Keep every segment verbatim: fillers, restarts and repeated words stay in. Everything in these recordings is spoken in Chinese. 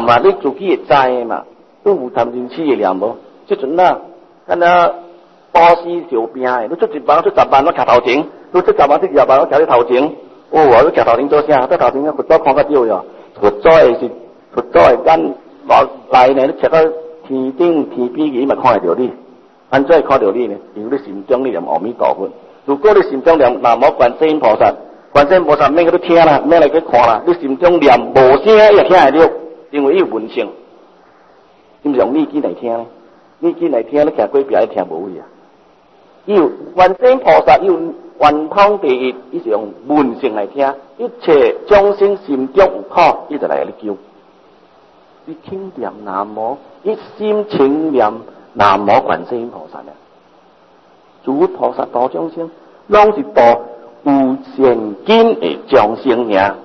念啊，你自己会知的嘛。你有贪嗔痴的念无？即阵啊，敢若巴士小兵的，你出一万出十万，我徛头前；你出十万出二十万，我徛你头前。哦，我徛头前做啥？在头前啊，佛祖看较少哟。佛祖的是佛祖的眼来呢，你徛到天顶天边去，嘛看会到你。安怎会看到你呢？因为你心中你念阿弥陀佛。如果你心中念南无观世音菩萨，观世音菩萨免去你听啦，免来去看啦，你心中念无声伊也听会到，因为伊有闻性。你毋是用耳机来听呢？耳机来听，你徛过壁你听无位啊。伊有观世音菩萨，伊有圆通第一，伊是用闻性来听，一切众生心中有苦，伊就来你救。你轻念南无，一心轻念南无观世音菩萨呢？诸佛菩萨度众生，拢是度有善根的众生尔。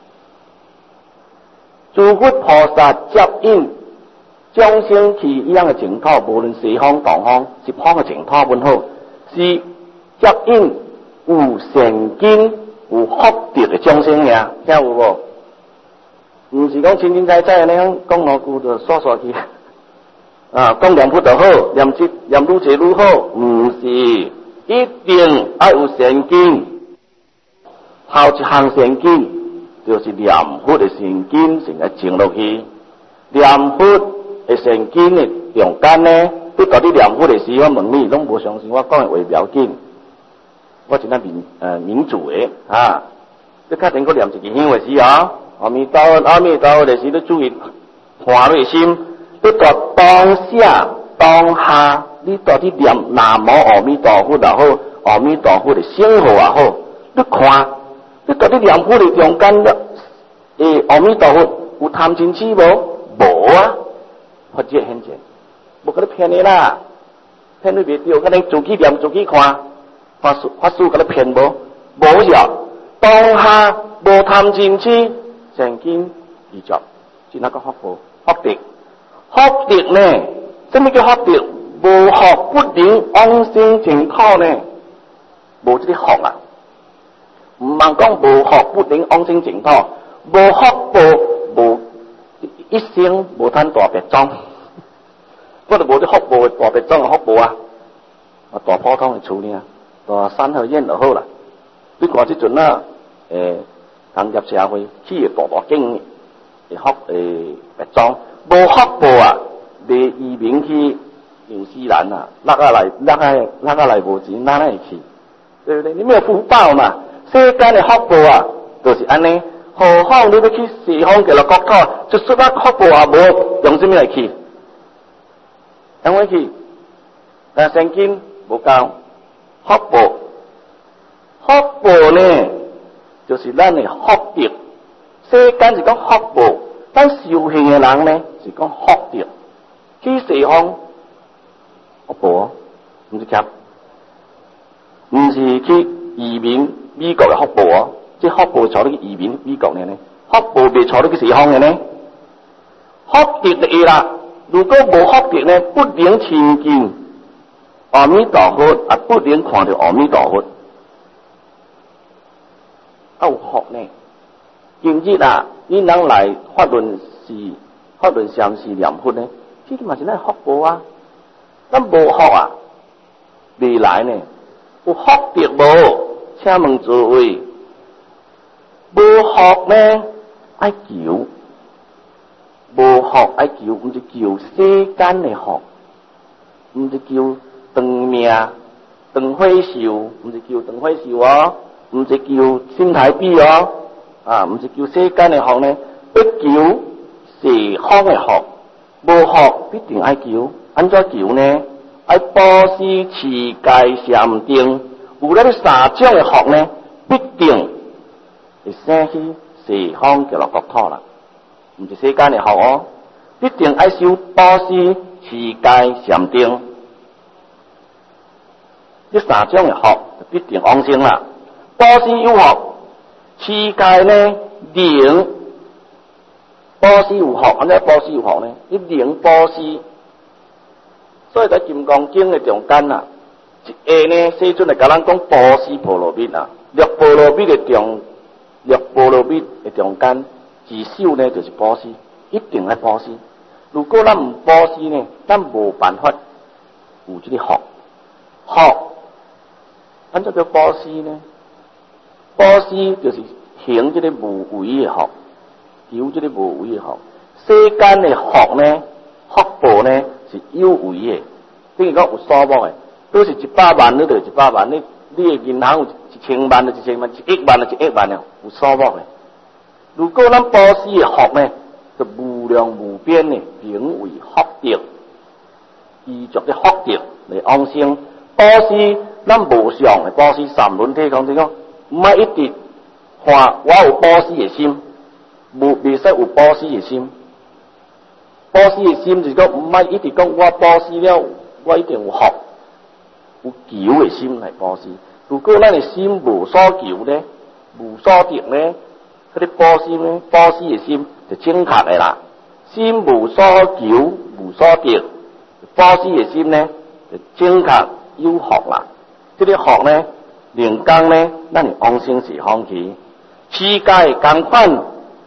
诸佛菩萨接引众生去伊样的净土，无论西方东方，十方的净土本好，是接引有善根、有福德的众生尔，听有无？毋是讲清清彩彩那样讲两句就煞煞去。啊，讲念佛就好，念即念愈济愈好，毋是，一定要有善根。头一项善根就是念佛的善根，先来种落去。念佛的善根的中间呢，你到你念佛的时，我问你，拢无相信我讲的话不要紧。我真正民呃民主的啊，你确定我念一支香的时啊，阿弥陀佛，阿弥陀佛的时，你注意换内心。你在当下当下，你到底念南无阿弥陀佛也好，阿弥陀佛的圣号也好，你看，你到底念佛的中间的诶，阿弥陀佛有贪嗔痴无？无啊，佛界现前，无甲你骗你啦，骗你袂对，甲你自己念自己看，法师法师甲你骗无？无呀，当下无贪嗔痴，善根具足，是那个福报福德。福德呢？什么叫福德？无福不能往生净土呢？无这个福啊！唔通讲无福不能往生净土，无福报无一生无贪大别庄，我就无啲福报大别庄嘅福报啊！啊，大普通嘅厝呢，大三合院就好啦。你看即阵啊，诶，工业社会起嘅大大景嘅福诶别庄。无福报啊！你移民去纽西兰啊，落下来，落下落下来无钱，哪能会去？对不对？你没有福报嘛。世间的福报啊，就是安尼。何况你要去西方极乐国土，就说啊福报也无，用什么来去？用乜去？但圣经无教福报，福报呢，就是咱的福德。世间是讲福报。咱修行的人呢，是讲福德。去西方福报，毋是cap，毋是去移民美国的福报哦。即福报朝你去移民美国的呢，福报袂朝你去西方的呢。福德的意啦，如果无福德呢，不能亲近阿弥陀佛，也不能看到阿弥陀佛。有福呢？今日啊，你人来法论是法论禅是念佛呢，这个嘛是咱福报啊。咱无福啊，未来呢有福德无？请问诸位，无福呢爱求，无福爱求，毋是求世间的福，毋是求长命、长岁寿，毋是求长岁寿哦，毋是求新台币哦。啊，毋是求世间的福呢，要求西方的福。无福必定爱求，安怎求呢？爱布施、持戒、禅定，有咱三种的福呢，必定会升去西方极乐国土啦。毋是世间的福哦，必定爱修布施、持戒、禅定，这三种的福必定往生啦。布施有福。持戒呢，灵布施有福，安怎布施有福呢？你灵布施，所以在《金刚经》的中间啊，一下呢，世尊来甲咱讲布施波罗蜜啊，六波罗蜜的中，六波罗蜜的中间，自首呢就是布施， 一定要保湿。如果咱唔保湿呢，咱无办法有这个福。福，安怎叫保湿呢？保湿就是行这个无为的福，求这个无为的福。世间的福呢，福报呢是有为的，等于讲有数目的，都是一百万，你就一百万，你你的银行有一千万就一千万，一亿万就一亿万了，有数目的。如果咱保湿的福呢，就无量无边的名为福德，依着的福德来往生。保湿咱无上的保湿三轮体讲，就讲唔爱一直看我有保湿的心，无未使有保湿的心。保湿的心就是讲唔爱一直讲我保湿了，我一定有福，有求的心来保湿。如果咱的心无所求呢，无所得呢，嗰啲保湿呢，保湿的心就正确的啦。心无所求，无所得，保湿的心呢就正确有福啦。这个福呢，人工呢，咱是往生西方去，世界同款，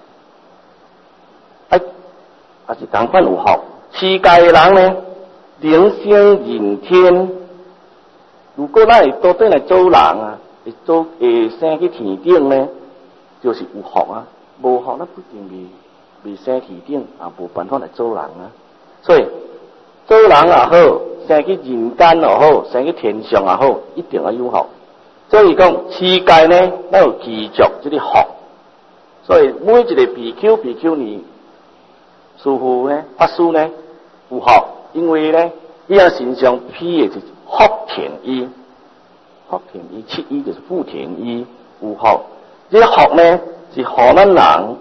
哎，也是同款有福。世界的人呢，灵性人天。如果咱会倒转来做人啊，会做会生去天顶呢，就是有福啊。无福，咱不一定未未生天顶，也无办法来做人啊。所以做人也好，生去人间也好，生去天上也好，一定要有福。所以讲世界呢，咱有记住这个福。所以每一个比丘、比丘尼、师父呢、法师呢有福，因为呢，伊个身上披的就是福田衣，福田衣七衣就是福田衣，有福。这个福呢，是互咱人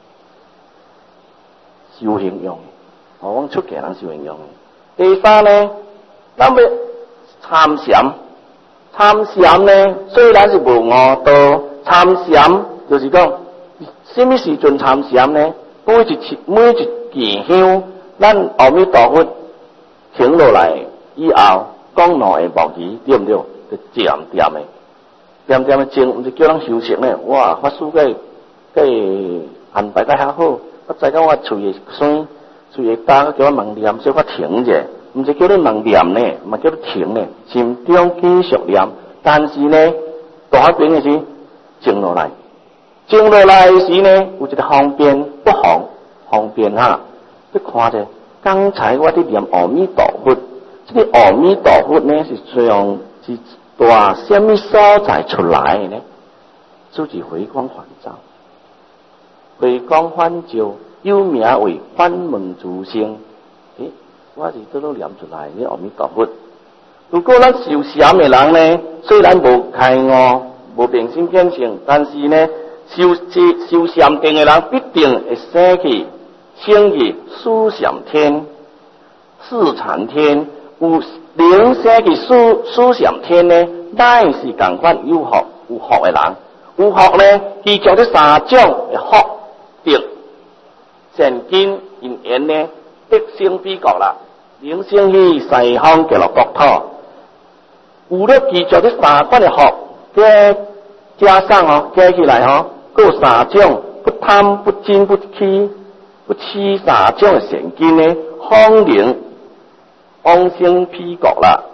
修行用的，互阮出家人修行用的。第三呢，咱要参禅，参禅呢虽然是无五道，参禅就是讲，什么时阵参禅呢？每一每一件香，咱阿弥陀佛停落来以后，讲两下无期，对不对？就渐渐的，渐渐的静，毋是叫人休息呢。哇，法师个个安排得较好，我知讲我喙会酸，喙会干，叫我盲念，小可停者，毋是叫你盲念呢，嘛叫你停呢，心中继续念。但是呢，大边的是静落来，静落来的时呢，有一个方便不方方便哈。你看者，刚才我伫念阿弥陀佛，这个阿弥陀佛呢是从是大什么所在出来的呢？就是回光返照，回光返照，有名为法门诸圣。诶，我是都都念出来的阿弥陀佛。如果咱修禅的人呢，虽然无开悟，无明心见性，但是呢，修修禅定的人必定会升去升去四禅天、四禅天。有灵升去四四禅天呢，乃是共款有福有福的人。有福呢，依照这三种的福德、善根、因缘呢，得生彼国啦，灵升去西方极乐国土。有了记住这三款的福，加加上哦，加起来哦，各三种不贪、不嗔、不欺、不欺三种的善根呢，方能往生彼国啦。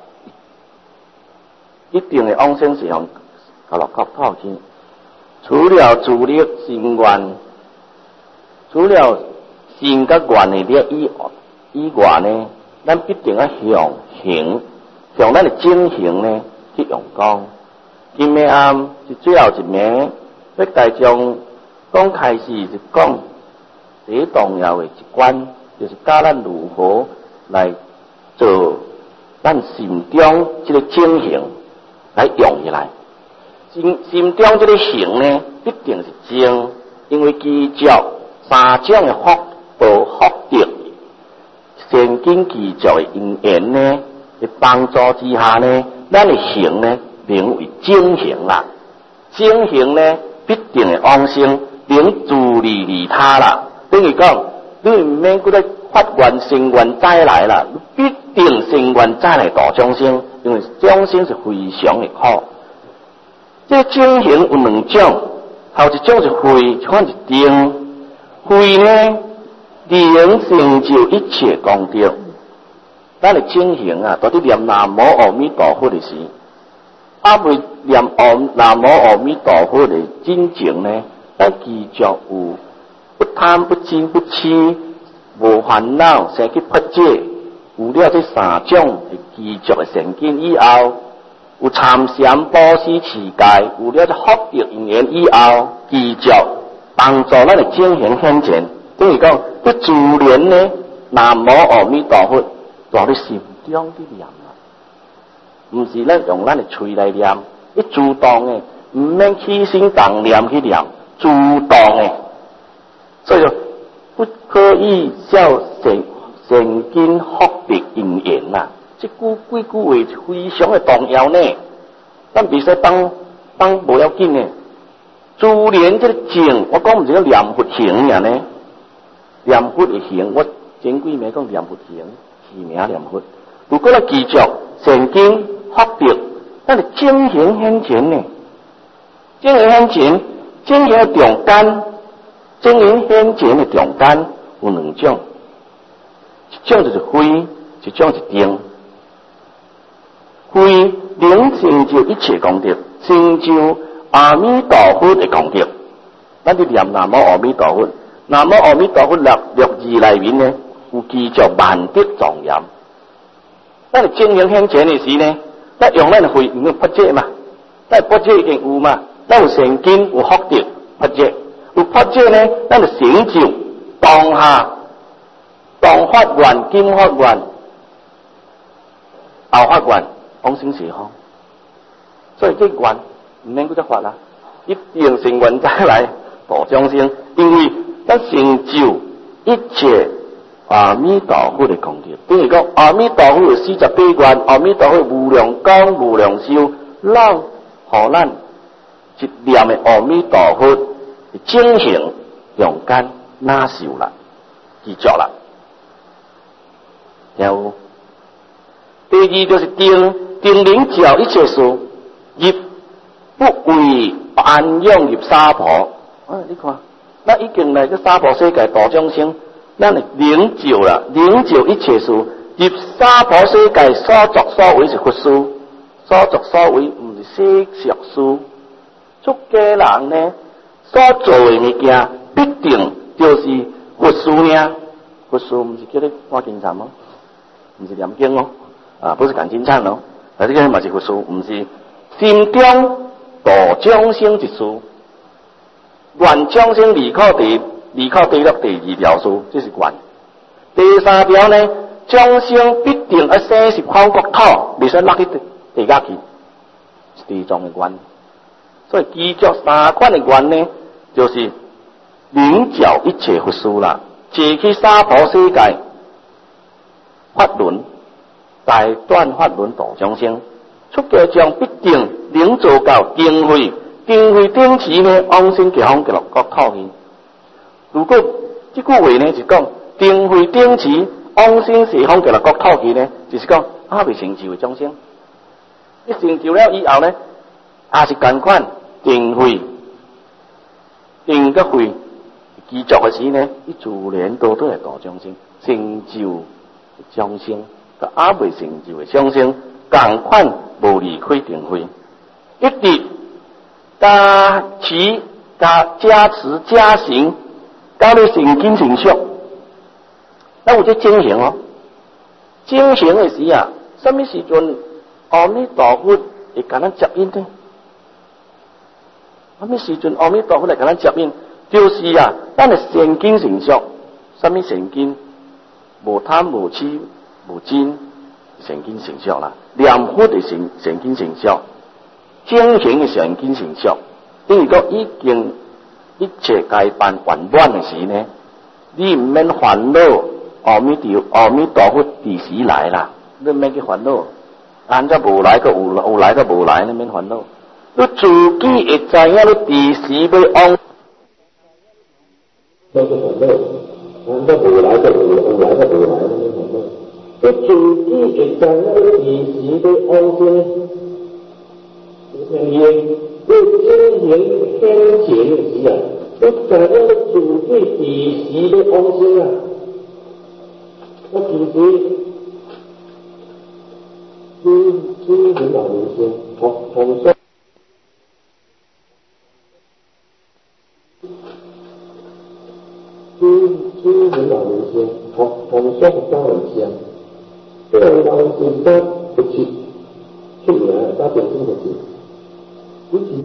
一定的往生是向极乐国土去。除了自力心愿，除了心甲愿的力以以外呢，咱必定要向行。向咱的正行呢去用功。今暝暗是最后一暝，要大众刚开始是讲最重要的一关，就是教咱如何来做咱心中这个正行来用起来。心心中这个行呢，必定是正，因为记住三种的福报福德，善根记住的因缘呢。的帮助之下呢，咱的行呢名为正行啦。正行呢必定会往生，能自利利他啦。等于讲，你唔免搁再发愿成愿再来啦，你必定成愿再来度众生，因为众生是非常的苦。这个正行有两种，头一种是慧，看是定。慧呢， 能成就一切功德。咱的正行啊，到底念南无阿弥陀佛的时，啊未念阿南无阿弥陀佛的真情呢，咱继续有不贪不嗔不痴，无烦恼，生去佛界，有了这三种继续的善根以后，有参禅布施持戒，有了这福德因缘以后，继续帮助咱的正行现前。等于讲，这自然呢，南无阿弥陀佛，在你心中去念啦，唔是咱用咱的嘴来念，你主动的，唔免起心动念去念，主动的，所以不可以笑善善根福德因缘呐。这句几句话非常的重要呢，咱必须当当无要紧呢。自然这个静，我讲唔是讲念佛行呀呢。念佛的行，我前几暝讲念佛行，起名念佛。如果咱继续善根福德，咱的正行现前呢？正行现前，正行的中间，正行现前的中间有两种，一种就是慧，一种是定。慧能成就一切功德，成就阿弥陀佛的功德。咱就念南无阿弥陀佛。南无阿弥陀佛六六字内面呢，有记着万德庄严。咱的正行现前的时呢，咱用咱的慧，用佛界嘛，咱佛界已经有嘛，咱有善根，有福德，佛界有佛界呢，咱就成就当下当发愿、今发愿、后发愿，往生西方。所以这愿唔免搁再发啦，一定成愿再来度众生，因为咱成就一切阿弥陀佛的功德。等于讲阿弥陀佛的四十八愿，阿弥陀佛无量光无量寿，咱互咱一念的阿弥陀佛的正行用间拿受啦，记住啦。然后第二就是定，定能教一切事，入不为安养入沙婆。啊，你看。咱已经来这娑婆世界度众生，咱会领教啦，领教一切事。入娑婆世界所作所为是佛事，所作所为唔是世俗事。出家人呢，所做的物件必定就是佛事呢。佛事唔是叫你看经忏哦，唔是念经哦，啊，不是讲经忏哦，啊，这个嘛是佛事，唔是心中度众生一事。愿众生离苦地，离苦地狱第二条书，这是愿。第三条呢，众生必定要生十方国土，未使落去地狱去，是第二种的愿。所以基足三款的愿呢，就是领教一切佛事啦，坐去娑婆世界法轮，大断法轮度众生，出家将必定领做到定慧。定慧定持呢，往生极方极乐国土去。如果这句话呢是讲定慧定持往生西方极乐国土去呢，就是讲还未成就的众生。你成就了以后呢，也是同款定慧定个慧继续的时呢，你自然都都会度众生，成就众生，个还未成就的众生，同款无离开定慧，一直。加持、加加持、加行，到你成根成熟，那有这正行哦。正行的时啊，什么时阵阿弥陀佛会甲咱接引呢？什么时阵阿弥陀佛来甲咱接引？就是啊，咱的善根成熟，什么善根？无贪无痴无嗔，善根成熟啦。念佛的善善根成熟。正行的善根成熟，等于讲已经一切该办圆满的时呢，你唔免烦恼，阿弥陀阿弥陀佛第时来啦，你唔免去烦恼，安则无来个有有来个无来，你免烦恼，你自己会知影你第时要往。那个烦恼，安则无来个有有来个无来，你免烦恼，你自己会知影你第时要往生。因为你经营现前的时啊，你知影你自己第时要往生啊， 我其实知知很老人先，同同说。知知很老人先，同同说高人先。这个老人先得不起，出名打点睛不起，不起。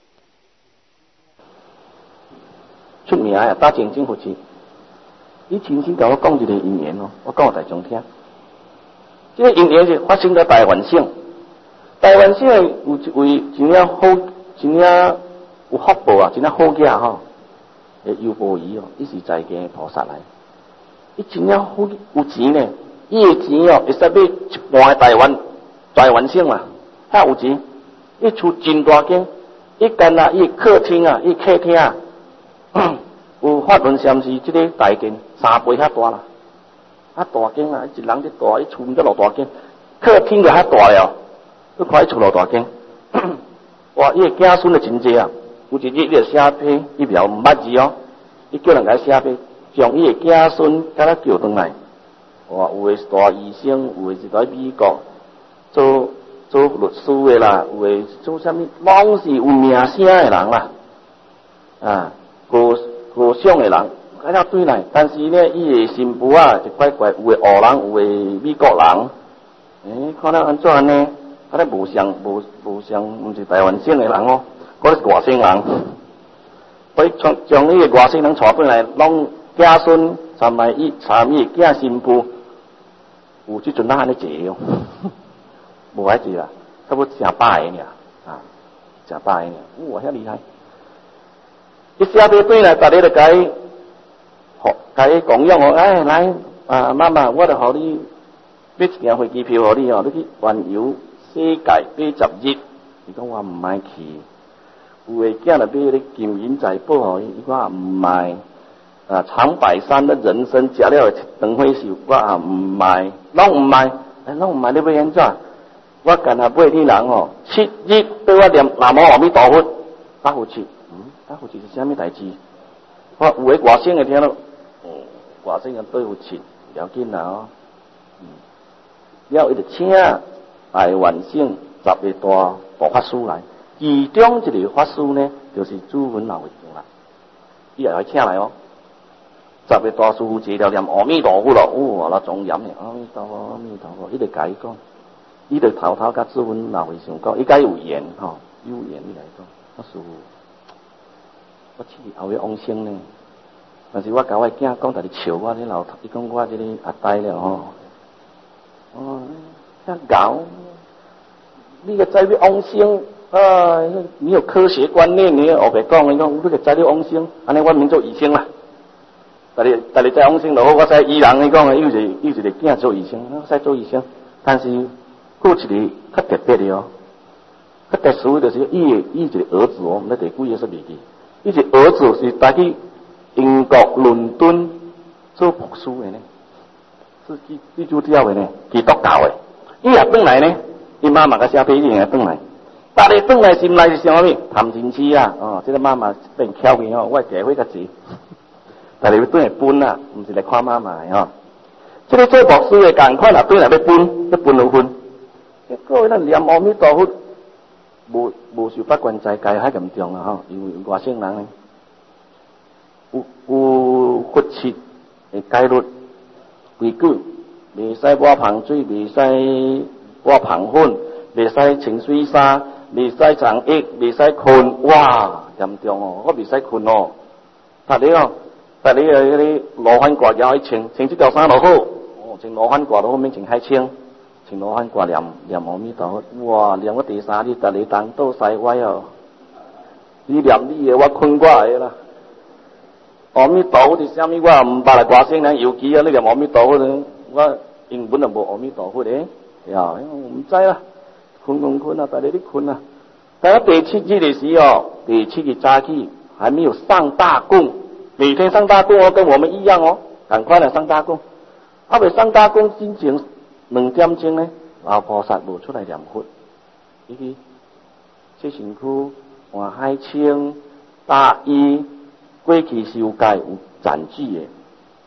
出名啊，打正经不起。你亲身甲我讲一个因缘哦，我讲互大众听。这个因缘是发生在台湾省。台湾省有一位真正好、真正有福报啊，真正好囝吼。诶，优婆夷哦，伊是在家菩萨来。伊真正好有钱呢，伊诶钱哦，会使买一半台湾台湾省嘛，遐有钱。伊厝真大间，伊间啊，伊客厅啊，伊客厅啊。有法轮禅师即个大间三倍遐大啦，啊大间啊，一人伫大，伊厝毋则偌大间，客厅就遐大了，你看伊厝偌大间，哇！伊个子孙就真济啊，有一日伊就写批，伊了毋捌字哦，伊叫人甲写批，将伊个子孙甲他叫转来，哇！有诶是大医生，有诶是在美国做做律师诶啦，有诶做啥物，拢是有名声诶人啦，啊，高。高尚的人，啊了对来，但是呢，伊的新妇啊，就怪怪，有的黑人，有的美国人，诶、欸，看了安怎呢？啊，咧无像无无像，毋是台湾省的人哦，嗰是外省人。所以将将伊个外省人带转来，拢子孙参来伊参伊囝新妇，有即阵咱安尼坐哦，无爱坐啦，差不多成百个尔，啊，成百个尔，哇，遐厉害！伊写批转来，逐日就甲伊，互甲伊供养哦。哎，来啊，妈妈，我著互你买一张飞机票互你哦，你去环游世界八十日。伊讲我毋爱去，有诶囝著买迄个金银财宝互伊，伊讲我毋爱。啊，长白山的人参食了长火寿，我也毋爱，拢毋爱，哎，拢毋爱，你要安怎？我干那买你人哦，七日对我念南无阿弥陀佛，打呼去。嗯，打呼去是啥物代志？我有诶外省诶听到，哦，外省诶对付去，了紧啦哦。嗯，了伊就请台湾省十个大大法师来，其中一个法师呢，就是朱文老和尚啦，伊也来请来哦。十个大师傅坐了念阿弥陀佛咯，哇，那庄严诶，阿弥陀佛，阿弥陀佛，伊就甲伊讲，伊就偷偷甲朱文老和尚讲，伊甲伊有缘吼，有缘伊来讲，啊师傅。我去后尾往生呢，但是我甲我囝讲，逐日笑我咧老头，伊讲我这个阿呆了吼，哦，遐搞，你个知要往生，啊，你有科学观念，你后白讲，伊讲你个知要往生，安尼我明做医生啦，逐日逐日再往生就好，我使医人，伊讲有一个有一个囝做医生，我使做医生，但是有一个较特别的哦，较特殊的就是伊个伊一个儿子哦，毋知第几个说袂记。伊是儿子是带去英国伦敦做牧师的呢，是基基督教的呢，基督教的。伊也转来呢，伊妈妈甲写批伊也转来，逐日转来心内是啥物？谈情痴啊！哦，这个妈妈变巧面哦，我社会较济，逐日要转来分啊，毋是来看妈妈的哦。这个做牧师的共款啊，转来要分，要分有分。结果咱念阿弥陀佛。无无受八关斋戒遐严重啊！吼，因为外省人呢，有有佛七的戒律规矩，袂使抹香水，袂使抹香粉，袂使穿水衫，袂使长衣，袂使困。哇，严重哦！我袂使困哦。逐日哦，逐日啊，迄个罗汉褂也爱穿，穿这条衫就好。哦，穿罗汉褂都好免穿海青。请罗汉挂念念阿弥陀佛，哇！念我第三日，逐日东倒西歪哦。你念你的，我困我的啦。阿弥陀佛是啥物？我也毋捌来外省人，尤其啊，你念阿弥陀佛呢，我英文也无阿弥陀佛的，呀，毋知啦。困困困啊，逐日咧困啊。但係第七日的時候，第七日早起還沒有上大供，每天上大供哦，跟我們一樣哦，趕快來上大供。啊，未上大供之前。两点钟呢，老菩萨无出来念佛，伊去洗身躯、换海青、大衣，过去受戒有残止的，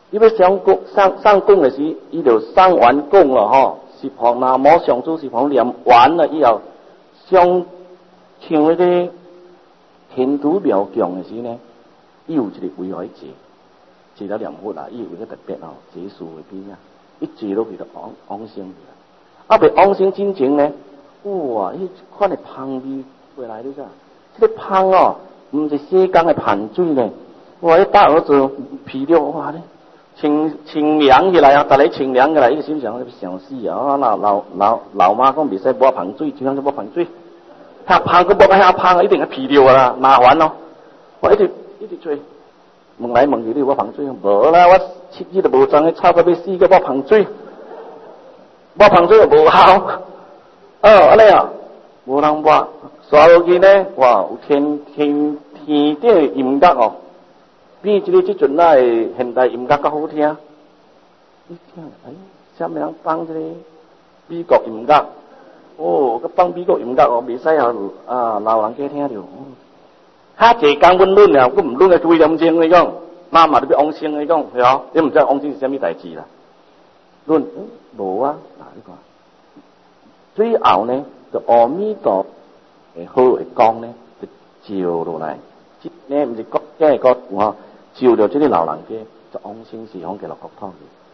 伊要上供上上供的时，伊就上完供了吼，十方南无上主十方念完了以后，上像迄个天主庙供的时呢，伊有一个位可以坐，坐了念佛啦，伊有一个特别吼，坐树的边啊，一坐落去就往往生去啦。啊，未往生之前呢，哇，迄款的香味过来，你知？这个香哦，唔是世间的香水呢，哇，一大儿子皮了，哇咧。清清凉起来啊！逐日清凉起来，伊个心想：想死啊！老老老老妈讲袂使抹香水，就向就抹香水。遐香佮抹遐香，一定会皮掉啊啦，麻烦咯。我一直一直追，问来问去，你抹香水无啦？我七日都无装，臭到要死个抹香水，抹香水又无效。哦，安尼啊，无人抹，刷落去呢，哇，有天天天顶的音乐哦。比即个即阵仔的现代音乐较好听，你听，哎，啥物人放即个美国音乐？哦，佮放美国音乐哦，袂使互啊老人家听着。较济讲阮论啊，阮毋论个几点钟你讲，妈妈你要往生你讲，是哦，你毋知往生是啥物代志啦？论嗯无啊，嗱你看，最后呢，就阿弥陀会好会讲呢，就照落来，即呢毋是国家的国吼。照着这个老人家，就往生西方极乐国土去。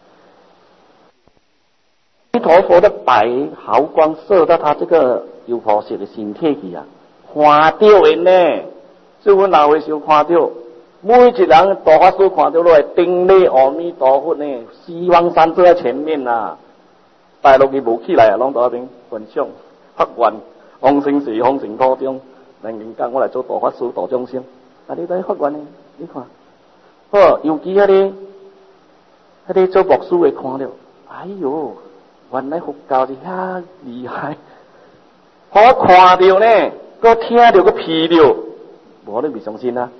弥陀佛的白毫光射到他这个优婆塞的身体去啊，看到的呢，所以阮老岁时看到，每一人大法师看到落来，顶礼阿弥陀佛呢，西方三坐在前面呐，大陆伊无起来啊，拢在那边分享发愿，往生西方净土中，人人讲我来做大法师度众生，啊你在发愿呢？你看。好，尤其迄个，迄个做牧师的看了，哎哟，原来佛教是遐厉害，我看到呢，佮听到佮皮了，无你未相信啊。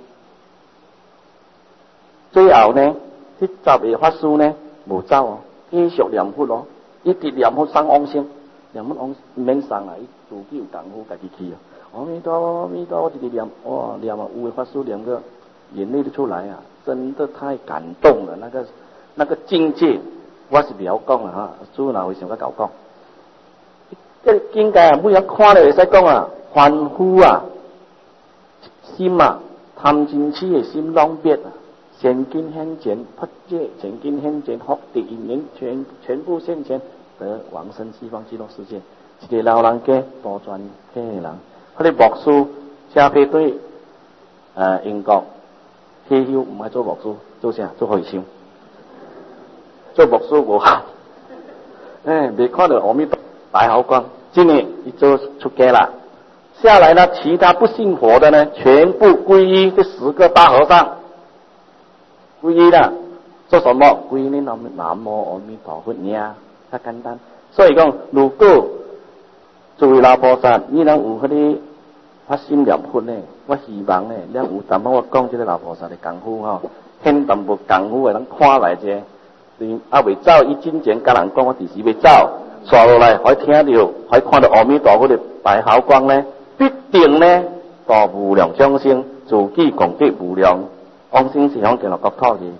最后呢，迄十个法师呢，无走哦，继续念佛咯，一直念佛送往生，念佛往唔免送啊，伊自己有功夫家己去啊。阿弥陀佛，阿弥陀佛，一直念，哇，念啊，有的法师念个眼泪都出来啊。真的太感动了，那个那个境界，我是不晓讲了哈。主哪会想甲搞讲？这境界啊，每人看了会使讲啊，欢呼啊，心啊，贪嗔痴的心拢灭啊，现今现前佛界，现今现前福德因缘全全部现前，得往生西方极乐世界。一个老人家多专体的人，迄个牧师车配对呃英国。退休唔爱做牧师，做啥？做和尚。做牧师无效，哎，未看到阿弥陀白毫光。今年一做出家了，下来呢，其他不信佛的呢，全部皈依这十个大和尚，皈依了，做什么？皈依南南无阿弥陀佛呀，较简单。所以讲，如果作为老菩萨，你能有迄个发心念佛呢？我希望呢，了有淡薄我讲这个老菩萨的功夫吼，显淡薄功夫的人看来者，啊未走，伊真正甲人讲，我伫时要走，刷落来，可以听到，可以看到阿弥陀佛的白毫光呢，必定呢，度无量众生，自己功德无量，往生西方极乐国土去。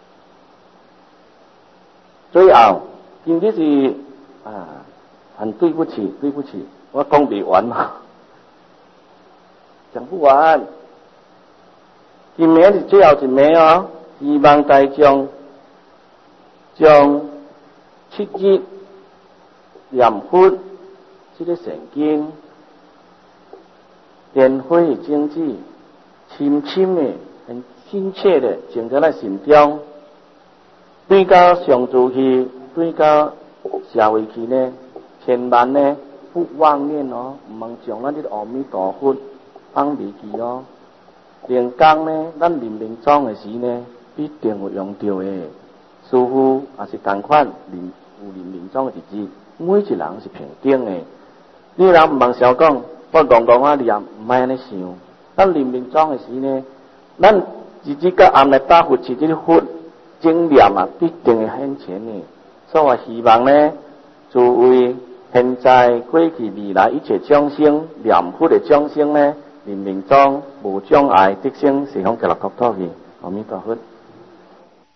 最后，今日是啊，很对不起，对不起，我讲未完嘛。讲不完，今暝是最后一暝哦。希望大众将七日念佛这个圣经，莲花的经济，深深的、很深切的种在咱心中，对到上主去，对到社会去呢，千万呢不妄念哦，唔通将咱这个阿弥陀佛放离去哦。连讲呢，咱临命终的时呢，必定有用到的。师父也是同款，临有临命终的日子，每一人是平等的。你若唔通想讲，我戆戆啊念，唔爱安尼想。咱临命终的时呢，咱日子甲暗来打佛持这个佛正念啊，必定会现前的。所以我希望呢，诸位现在、过去、未来一切众生念佛的众生呢，临命终无障碍，得生西方极乐国土去。阿弥陀佛。